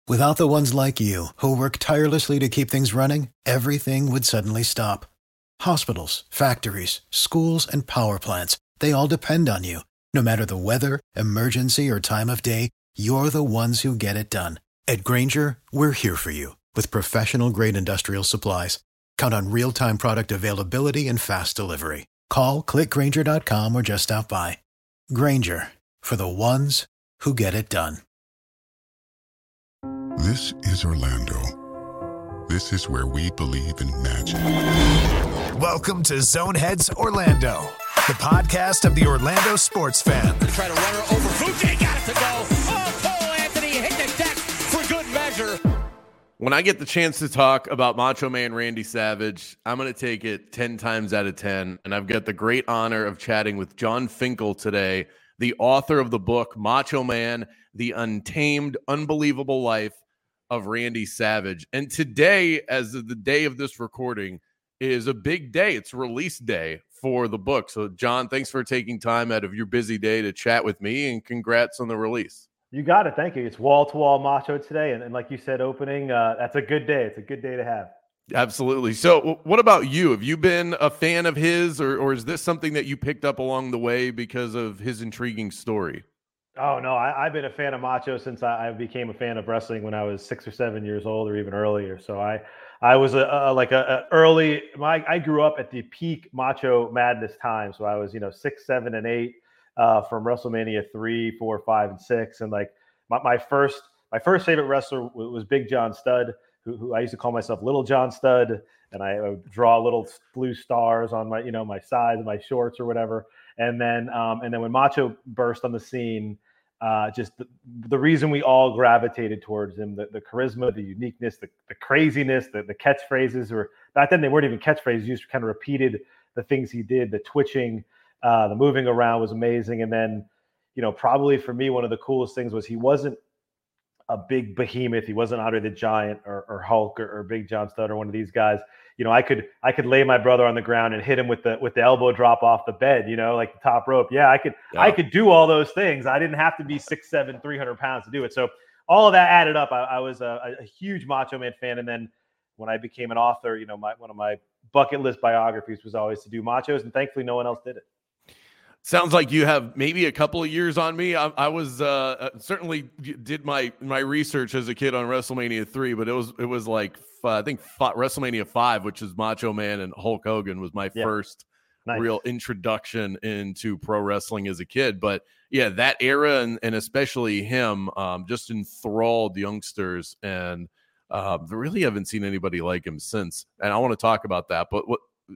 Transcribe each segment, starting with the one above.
Without the ones like you, who work tirelessly to keep things running, everything would suddenly stop. Hospitals, factories, schools, and power plants, they all depend on you. No matter the weather, emergency, or time of day, you're the ones who get it done. At Grainger, we're here for you with professional-grade industrial supplies. Count on real-time product availability and fast delivery. Call, click Grainger.com, or just stop by. Grainger, for the ones who get it done. This is Orlando. This is where we believe in magic. Welcome to Zoneheads Orlando, the podcast of the Orlando sports fan. Try to run her over. Fuji got it to go. Oh, Cole Anthony hit the deck for good measure. When I get the chance to talk about Macho Man Randy Savage, I'm going to take it 10 times out of 10. And I've got the great honor of chatting with Jon Finkel today, the author of the book, Macho Man, The Untamed, Unbelievable Life of Randy Savage. And today, as of the day of this recording, is a big day. It's release day for the book. So, Jon, thanks for taking time out of your busy day to chat with me, and congrats on the release. You got it. Thank you. It's wall-to-wall Macho today. And like you said, opening, that's a good day. It's a good day to have. Absolutely. So what about you? Have you been a fan of his, or is this something that you picked up along the way because of his intriguing story? Oh, no, I've been a fan of Macho since I became a fan of wrestling when I was 6 or 7 years old, or even earlier. So I was I grew up at the peak Macho Madness time. So I was, 6, 7, and 8 from WrestleMania 3, 4, 5, and 6. And like my first favorite wrestler was Big John Studd, who I used to call myself Little John Studd. And I would draw little blue stars on my, my sides of my shorts or whatever. And then when Macho burst on the scene, just the reason we all gravitated towards him, the charisma, the uniqueness, the craziness, the catchphrases, or back then they weren't even catchphrases, you just kind of repeated the things he did, the twitching, the moving around was amazing. And then, probably for me, one of the coolest things was he wasn't a big behemoth. He wasn't Andre the Giant or Hulk or Big John Studd or one of these guys. I could lay my brother on the ground and hit him with the elbow drop off the bed, like the top rope. Yeah, I could do all those things. I didn't have to be 6'7", 300 pounds to do it. So all of that added up. I was a huge Macho Man fan. And then when I became an author, one of my bucket list biographies was always to do Machos, and thankfully no one else did it. Sounds like you have maybe a couple of years on me. I was certainly did my research as a kid on WrestleMania 3, but it was like I think WrestleMania 5, which is Macho Man and Hulk Hogan, was my first real introduction into pro wrestling as a kid. But yeah, that era and especially him just enthralled youngsters, and really haven't seen anybody like him since. And I want to talk about that, but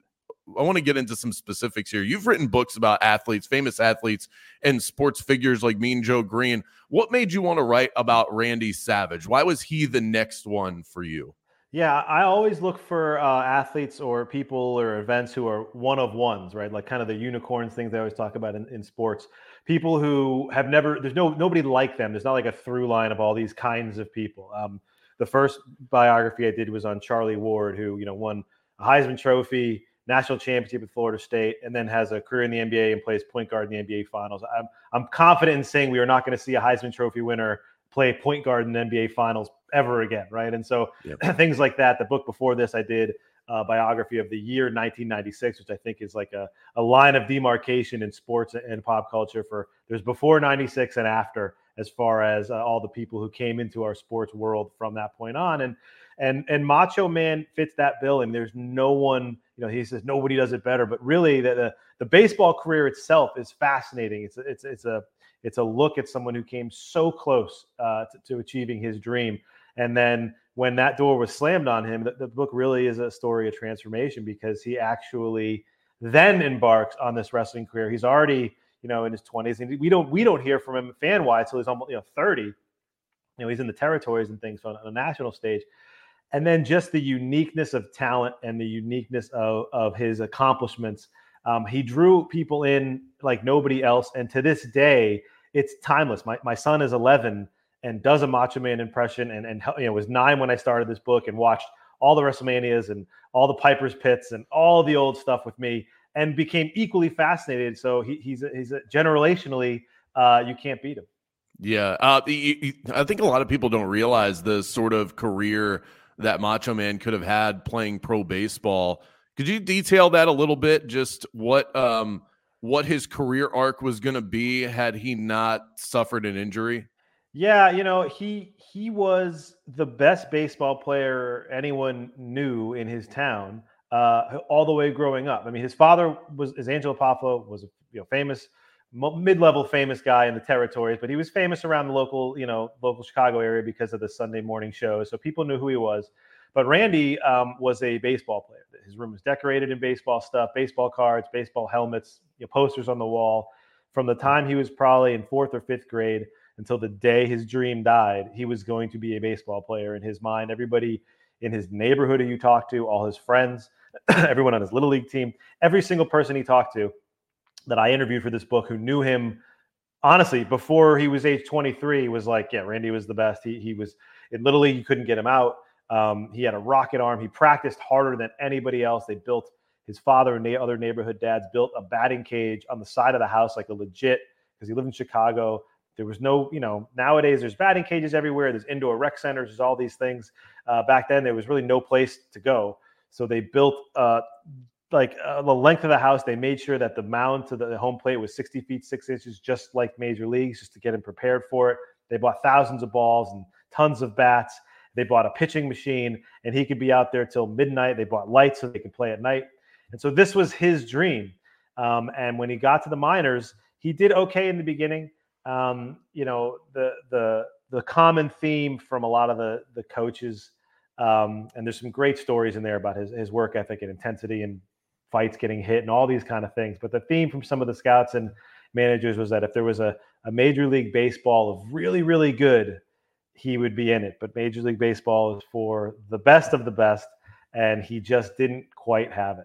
I want to get into some specifics here. You've written books about athletes, famous athletes, and sports figures like Mean Joe Green. What made you want to write about Randy Savage? Why was he the next one for you? Yeah, I always look for athletes or people or events who are one of ones, right? Like kind of the unicorns things they always talk about in sports. People who have there's nobody like them. There's not like a through line of all these kinds of people. The first biography I did was on Charlie Ward, who, won a Heisman Trophy, national championship with Florida State, and then has a career in the NBA and plays point guard in the NBA Finals. I'm confident in saying we are not going to see a Heisman Trophy winner play point guard in the NBA Finals ever again, right? And so things like that. The book before this, I did a biography of the year 1996, which I think is like a line of demarcation in sports and pop culture. There's before 96 and after, as far as all the people who came into our sports world from that point on. And Macho Man fits that bill. And there's no one, he says nobody does it better, but really the baseball career itself is fascinating. It's a look at someone who came so close to achieving his dream. And then when that door was slammed on him, the book really is a story of transformation, because he actually then embarks on this wrestling career. He's already, in his 20s, and we don't hear from him fan-wise until he's almost 30. He's in the territories and things on a national stage. And then just the uniqueness of talent and the uniqueness of his accomplishments. He drew people in like nobody else. And to this day, it's timeless. My son is 11 and does a Macho Man impression and was 9 when I started this book, and watched all the WrestleManias and all the Piper's Pits and all the old stuff with me, and became equally fascinated. So he's a generationally, you can't beat him. Yeah. I think a lot of people don't realize the sort of career that Macho Man could have had playing pro baseball. Could you detail that a little bit? Just what his career arc was going to be had he not suffered an injury? Yeah, he was the best baseball player anyone knew in his town all the way growing up. I mean, his father is Angelo Poffo, was a famous mid-level famous guy in the territories, but he was famous around the local Chicago area because of the Sunday morning shows. So people knew who he was. But Randy was a baseball player. His room was decorated in baseball stuff, baseball cards, baseball helmets, posters on the wall. From the time he was probably in 4th or 5th grade until the day his dream died, he was going to be a baseball player in his mind. Everybody in his neighborhood who you talked to, all his friends, everyone on his little league team, every single person he talked to that I interviewed for this book who knew him, honestly, before he was age 23, was like, yeah, Randy was the best. He was in Little League, you couldn't get him out. He had a rocket arm. He practiced harder than anybody else. They built, his father and other neighborhood dads built a batting cage on the side of the house, like a legit, because he lived in Chicago. There was no, nowadays there's batting cages everywhere. There's indoor rec centers. There's all these things. Back then, there was really no place to go. So they built the length of the house. They made sure that the mound to the home plate was 60 feet, 6 inches, just like major leagues, just to get him prepared for it. They bought thousands of balls and tons of bats. They bought a pitching machine, and he could be out there till midnight. They bought lights so they could play at night. And so this was his dream. And when he got to the minors, he did okay in the beginning. The common theme from a lot of the coaches, and there's some great stories in there about his work ethic and intensity and fights getting hit and all these kind of things. But the theme from some of the scouts and managers was that if there was a Major League Baseball of really, really good, he would be in it. But Major League Baseball is for the best of the best, and he just didn't quite have it.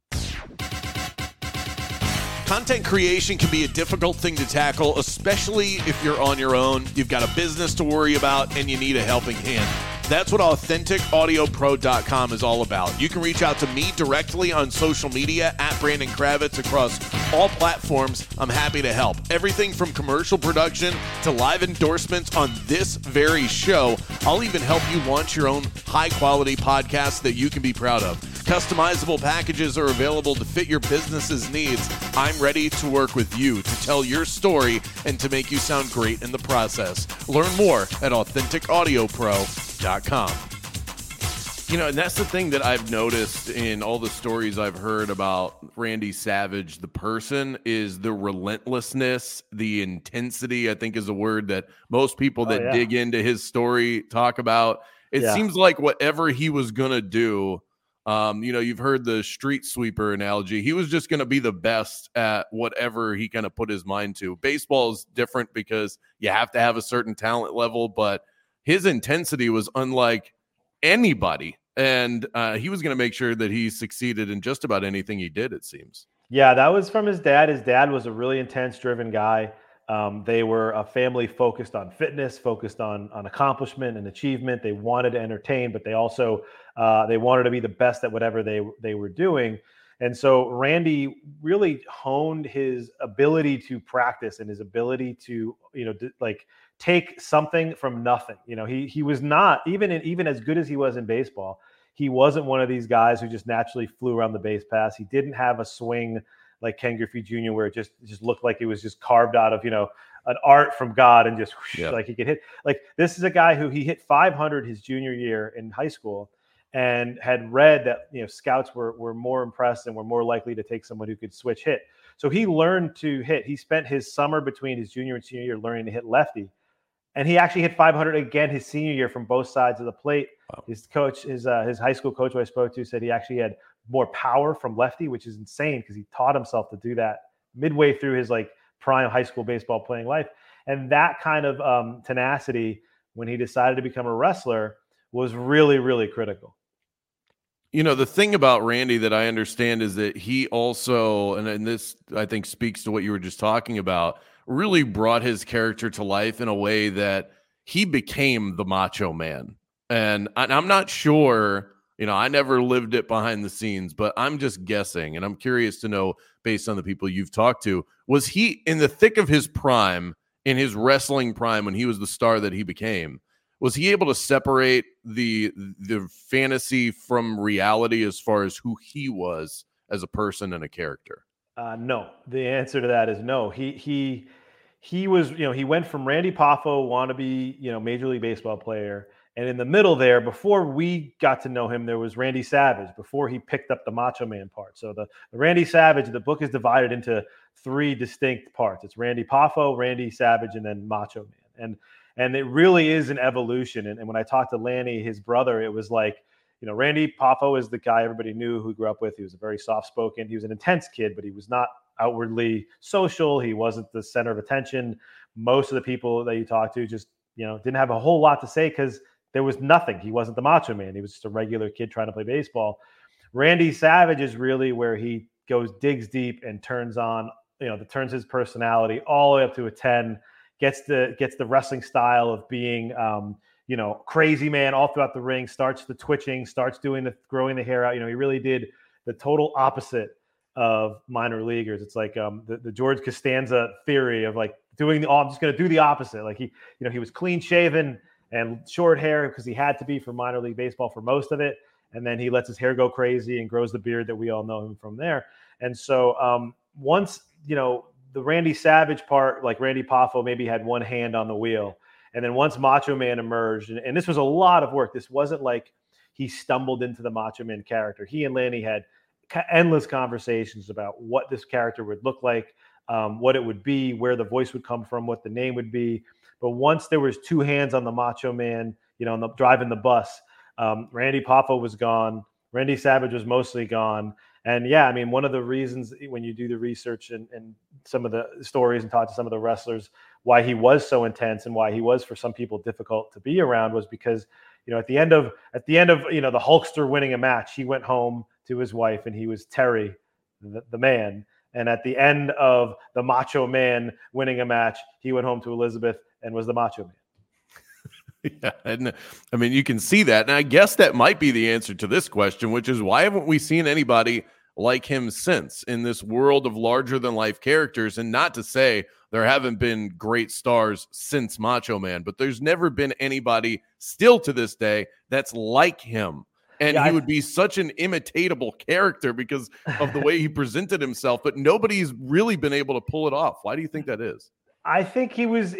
Content creation can be a difficult thing to tackle, especially if you're on your own, you've got a business to worry about, and you need a helping hand. That's what AuthenticAudioPro.com is all about. You can reach out to me directly on social media at Brandon Kravitz across all platforms. I'm happy to help. Everything from commercial production to live endorsements on this very show. I'll even help you launch your own high-quality podcast that you can be proud of. Customizable packages are available to fit your business's needs. I'm ready to work with you to tell your story and to make you sound great in the process. Learn more at AuthenticAudioPro.com. And that's the thing that I've noticed in all the stories I've heard about Randy Savage, the person, is the relentlessness, the intensity, I think is a word that most people that dig into his story talk about. It seems like whatever he was going to do, you've heard the street sweeper analogy. He was just going to be the best at whatever he kind of put his mind to. Baseball is different because you have to have a certain talent level, but his intensity was unlike anybody. And he was going to make sure that he succeeded in just about anything he did, it seems. Yeah, that was from his dad. His dad was a really intense, driven guy. They were a family focused on fitness, focused on accomplishment and achievement. They wanted to entertain, but they also they wanted to be the best at whatever they were doing. And so Randy really honed his ability to practice and his ability to, take something from nothing. He was not, even as good as he was in baseball, he wasn't one of these guys who just naturally flew around the base pass. He didn't have a swing like Ken Griffey Jr., where it just looked like it was just carved out of, an art from God, and just like he could hit. Like, this is a guy who he hit 500 his junior year in high school, and had read that, scouts were more impressed and were more likely to take someone who could switch hit. So he learned to hit. He spent his summer between his junior and senior year learning to hit lefty. And he actually hit 500 again his senior year from both sides of the plate. Wow. His coach, his high school coach who I spoke to, said he actually had more power from lefty, which is insane because he taught himself to do that midway through his prime high school baseball playing life. And that kind of tenacity, when he decided to become a wrestler, was really, really critical. The thing about Randy that I understand is that he also, and this I think speaks to what you were just talking about, really brought his character to life in a way that he became the Macho Man. And I'm not sure, I never lived it behind the scenes, but I'm just guessing, and I'm curious to know, based on the people you've talked to, was he in the thick of his prime in his wrestling prime when he was the star that he became, was he able to separate the fantasy from reality as far as who he was as a person and a character? No. The answer to that is no. He was, he went from Randy Poffo, wannabe, Major League Baseball player. And in the middle there, before we got to know him, there was Randy Savage before he picked up the Macho Man part. So the Randy Savage, the book is divided into 3 distinct parts. It's Randy Poffo, Randy Savage, and then Macho Man. And it really is an evolution. And when I talked to Lanny, his brother, it was like, Randy Poffo is the guy everybody knew who grew up with. He was a very soft-spoken. He was an intense kid, but he was not outwardly social. He wasn't the center of attention. Most of the people that you talk to just, didn't have a whole lot to say because there was nothing. He wasn't the Macho Man. He was just a regular kid trying to play baseball. Randy Savage is really where he digs deep and turns his personality all the way up to a 10, gets the wrestling style of being, crazy man all throughout the ring, starts the twitching, starts growing the hair out. He really did the total opposite of minor leaguers. It's like the George Costanza theory of like I'm just going to do the opposite. Like he was clean shaven and short hair because he had to be for minor league baseball for most of it. And then he lets his hair go crazy and grows the beard that we all know him from there. And so once, the Randy Savage part, like Randy Poffo maybe had one hand on the wheel. And then once Macho Man emerged, and this was a lot of work. This wasn't like he stumbled into the Macho Man character. He and Lanny had endless conversations about what this character would look like, what it would be, where the voice would come from, what the name would be. But once there was 2 hands on the Macho Man, driving the bus, Randy Poffo was gone. Randy Savage was mostly gone. And yeah, one one of the reasons when you do the research and some of the stories and talk to some of the wrestlers, why he was so intense and why he was for some people difficult to be around was because, at the end of the Hulkster winning a match, he went home to his wife and he was Terry, the man. And at the end of the Macho Man winning a match, he went home to Elizabeth and was the Macho Man. Yeah, and you can see that. And I guess that might be the answer to this question, which is why haven't we seen anybody like him since in this world of larger than life characters? And not to say there haven't been great stars since Macho Man, but there's never been anybody still to this day that's like him. And he would be such an imitatable character because of the way he presented himself, but nobody's really been able to pull it off. Why do you think that is? I think he was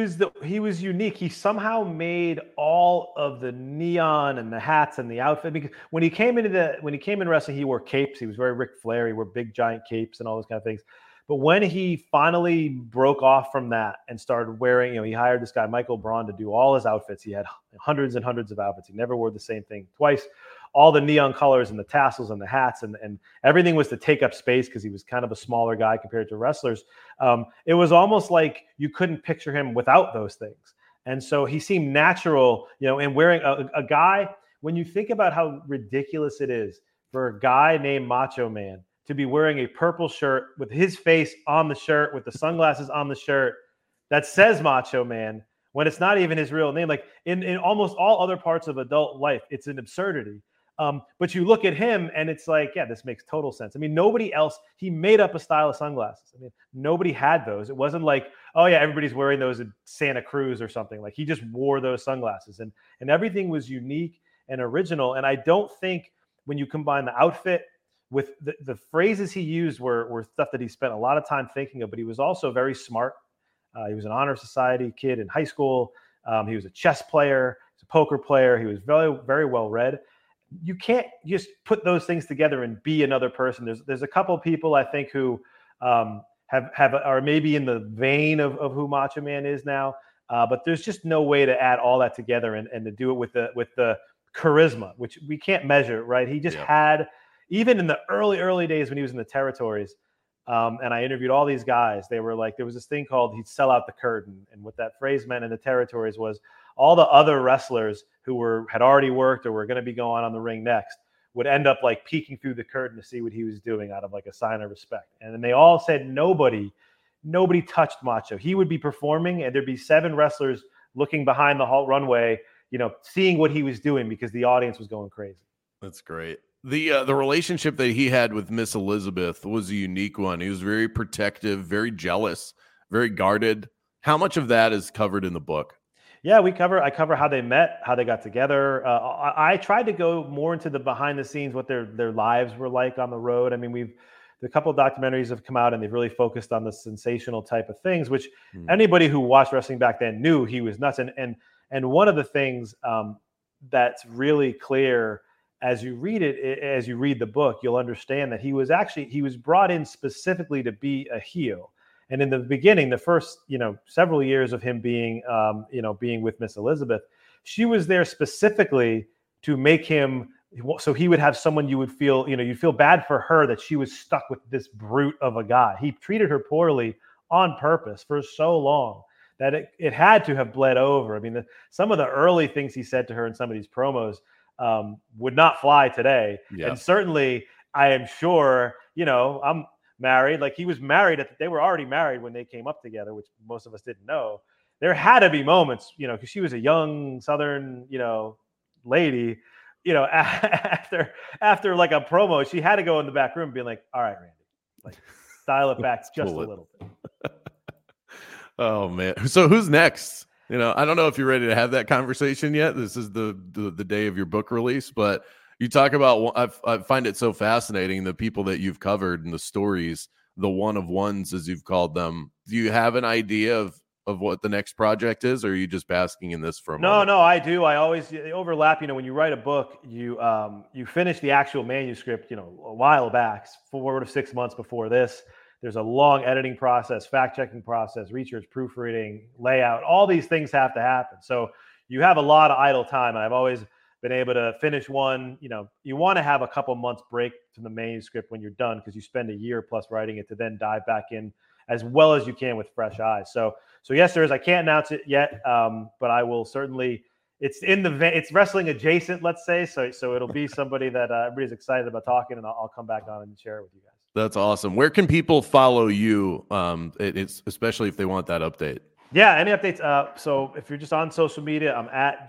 unique. He somehow made all of the neon and the hats and the outfit, because when he came in wrestling, he wore capes. He was very Ric Flair. He wore big giant capes and all those kind of things. But when he finally broke off from that and started wearing, he hired this guy, Michael Braun, to do all his outfits. He had hundreds and hundreds of outfits. He never wore the same thing twice. All the neon colors and the tassels and the hats and everything was to take up space because he was kind of a smaller guy compared to wrestlers. It was almost like you couldn't picture him without those things. And so he seemed natural, and wearing a guy, when you think about how ridiculous it is for a guy named Macho Man to be wearing a purple shirt with his face on the shirt, with the sunglasses on the shirt that says Macho Man, when it's not even his real name. Like in almost all other parts of adult life, it's an absurdity. But you look at him and it's like, yeah, this makes total sense. Nobody else, he made up a style of sunglasses. Nobody had those. It wasn't like, oh yeah, everybody's wearing those at Santa Cruz or something. Like he just wore those sunglasses and everything was unique and original. And I don't think when you combine the outfit with the phrases he used were stuff that he spent a lot of time thinking of, but he was also very smart. He was an honor society kid in high school. He was a chess player, he was a poker player. He was very, very well read. You can't just put those things together and be another person. There's a couple of people I think who are maybe in the vein of who Macho Man is now, but there's just no way to add all that together and to do it with the charisma, which we can't measure, right? He just had, even in the early days when he was in the territories, and I interviewed all these guys, they were like, there was this thing called he'd sell out the curtain, and what that phrase meant in the territories was all the other wrestlers who had already worked or were going to be going on the ring next would end up like peeking through the curtain to see what he was doing out of like a sign of respect. And then they all said nobody touched Macho. He would be performing and there'd be 7 wrestlers looking behind the whole runway, seeing what he was doing because the audience was going crazy. That's great. The relationship that he had with Miss Elizabeth was a unique one. He was very protective, very jealous, very guarded. How much of that is covered in the book? Yeah, I cover how they met, how they got together. I tried to go more into the behind the scenes, what their lives were like on the road. I mean, a couple of documentaries have come out and they've really focused on the sensational type of things, which anybody who watched wrestling back then knew he was nuts. And one of the things that's really clear as you read it, as you read the book, you'll understand that he was brought in specifically to be a heel. And in the beginning, the first, several years of him being with Miss Elizabeth, she was there specifically to make him, so he would have someone you would feel, you'd feel bad for her that she was stuck with this brute of a guy. He treated her poorly on purpose for so long that it had to have bled over. I mean, some of the early things he said to her in some of these promos would not fly today. Yeah. And certainly, I am sure, I'm married, like he was married they were already married when they came up together, which most of us didn't know. There had to be moments, because she was a young Southern, lady, after like a promo, she had to go in the back room being like, all right, Randy, like dial it back just a little bit. Oh man. So who's next? I don't know if you're ready to have that conversation yet. This is the day of your book release, but you talk about, I find it so fascinating, the people that you've covered and the stories, the one-of-ones, as you've called them. Do you have an idea of what the next project is, or are you just basking in this for a moment? No, I do. I always overlap. When you write a book, you finish the actual manuscript, a while back, 4 to 6 months before this. There's a long editing process, fact-checking process, research, proofreading, layout. All these things have to happen. So you have a lot of idle time. And I've always been able to finish one. You want to have a couple months break from the manuscript when you're done, because you spend a year plus writing it to then dive back in as well as you can with fresh eyes. So yes, there is. I can't announce it yet, but I will certainly. It's wrestling adjacent, let's say. So it'll be somebody that everybody's excited about talking, and I'll come back on and share it with you guys. That's awesome. Where can people follow you? It's especially if they want that update. Yeah, any updates? So if you're just on social media, I'm at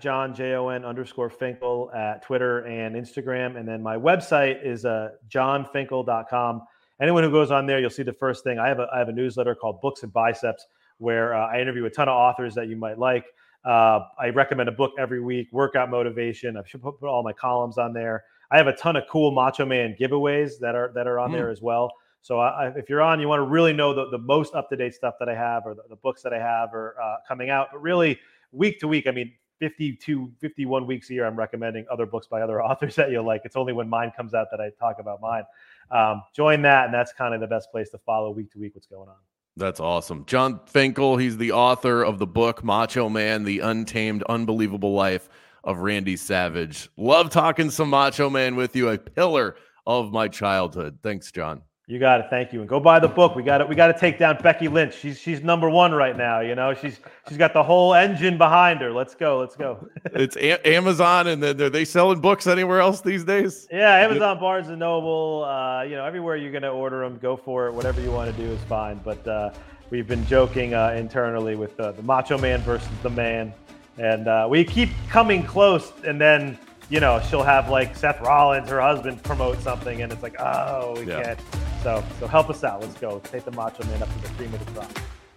John_Finkel at Twitter and Instagram. And then my website is johnfinkel.com. Anyone who goes on there, you'll see the first thing. I have a newsletter called Books and Biceps, where I interview a ton of authors that you might like. I recommend a book every week, workout motivation. I should put all my columns on there. I have a ton of cool Macho Man giveaways that are on there as well. So if you're on, you want to really know the most up-to-date stuff that I have, or the books that I have are coming out. But really, week to week, 52, 51 weeks a year, I'm recommending other books by other authors that you'll like. It's only when mine comes out that I talk about mine. Join that, and that's kind of the best place to follow week to week what's going on. That's awesome. John Finkel, he's the author of the book Macho Man, The Untamed, Unbelievable Life of Randy Savage. Love talking some Macho Man with you, a pillar of my childhood. Thanks, John. You got it. Thank you. And go buy the book. We got to take down Becky Lynch. She's number one right now. She's got the whole engine behind her. Let's go. It's Amazon, and then are they selling books anywhere else these days? Yeah, Amazon, Barnes and Noble. Everywhere you're going to order them, go for it. Whatever you want to do is fine. But we've been joking internally with the Macho Man versus the Man, and we keep coming close, and then she'll have like Seth Rollins, her husband, promote something, and it's like, oh, we can't. So help us out. Let's go. Let's take the Macho Man up to the 3-minute drop.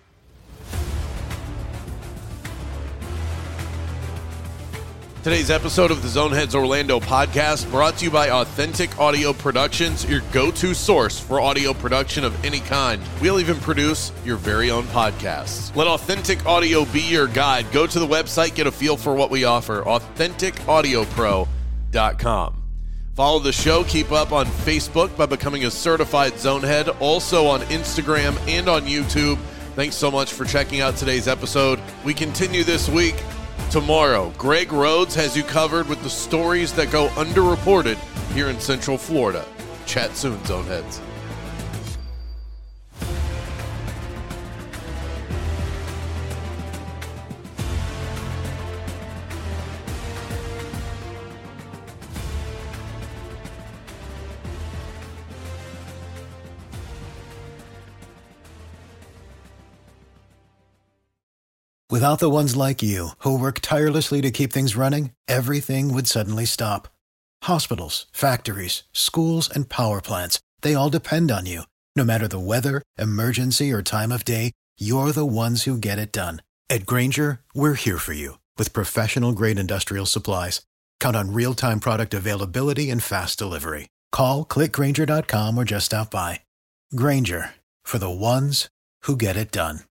Today's episode of the Zoneheads Orlando podcast brought to you by Authentic Audio Productions, your go-to source for audio production of any kind. We'll even produce your very own podcasts. Let Authentic Audio be your guide. Go to the website, get a feel for what we offer. AuthenticAudioPro.com. Follow the show. Keep up on Facebook by becoming a certified Zonehead. Also on Instagram and on YouTube. Thanks so much for checking out today's episode. We continue this week. Tomorrow, Greg Rhodes has you covered with the stories that go underreported here in Central Florida. Chat soon, Zoneheads. Without the ones like you, who work tirelessly to keep things running, everything would suddenly stop. Hospitals, factories, schools, and power plants, they all depend on you. No matter the weather, emergency, or time of day, you're the ones who get it done. At Grainger, we're here for you with professional-grade industrial supplies. Count on real-time product availability and fast delivery. Call, click Grainger.com, or just stop by. Grainger, for the ones who get it done.